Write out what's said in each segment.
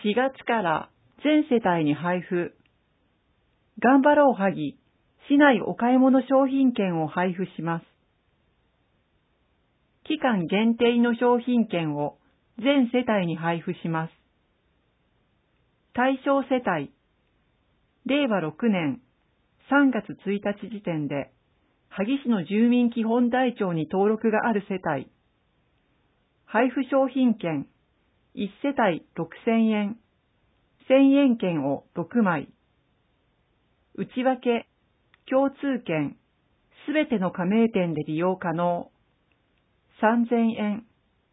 4月から全世帯に配布。頑張ろう萩、市内お買い物商品券を配布します。期間限定の商品券を全世帯に配布します。対象世帯、令和6年3月1日時点で、萩市の住民基本台帳に登録がある世帯。配布商品券、1世帯6000円、1000円券を6枚。内訳、共通券、すべての加盟店で利用可能。3000円。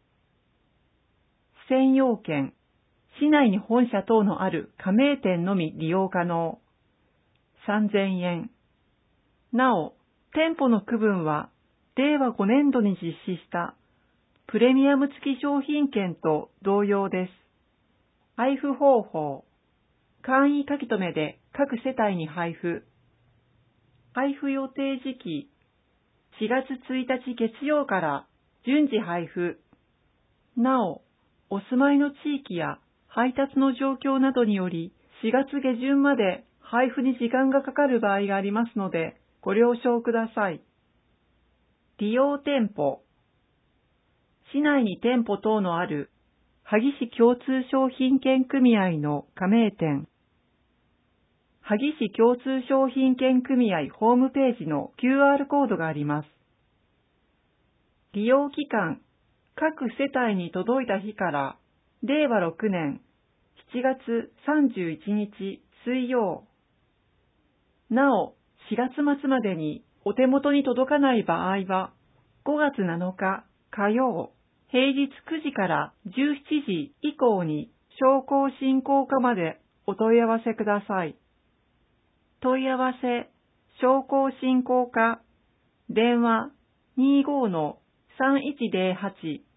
専用券、市内に本社等のある加盟店のみ利用可能。3000円。なお、店舗の区分は、令和5年度に実施したプレミアム付き商品券と同様です。配布方法。簡易書き留めで各世帯に配布。配布予定時期。4月1日月曜から順次配布。なお、お住まいの地域や配達の状況などにより4月下旬まで配布に時間がかかる場合がありますのでご了承ください。利用店舗。市内に店舗等のある萩市共通商品券組合の加盟店。萩市共通商品券組合ホームページの QR コードがあります。利用期間、各世帯に届いた日から令和6年7月31日水曜。なお、4月末までにお手元に届かない場合は、5月7日火曜、平日9時から17時以降に商工振興課までお問い合わせください。問い合わせ、商工振興課、電話25-3108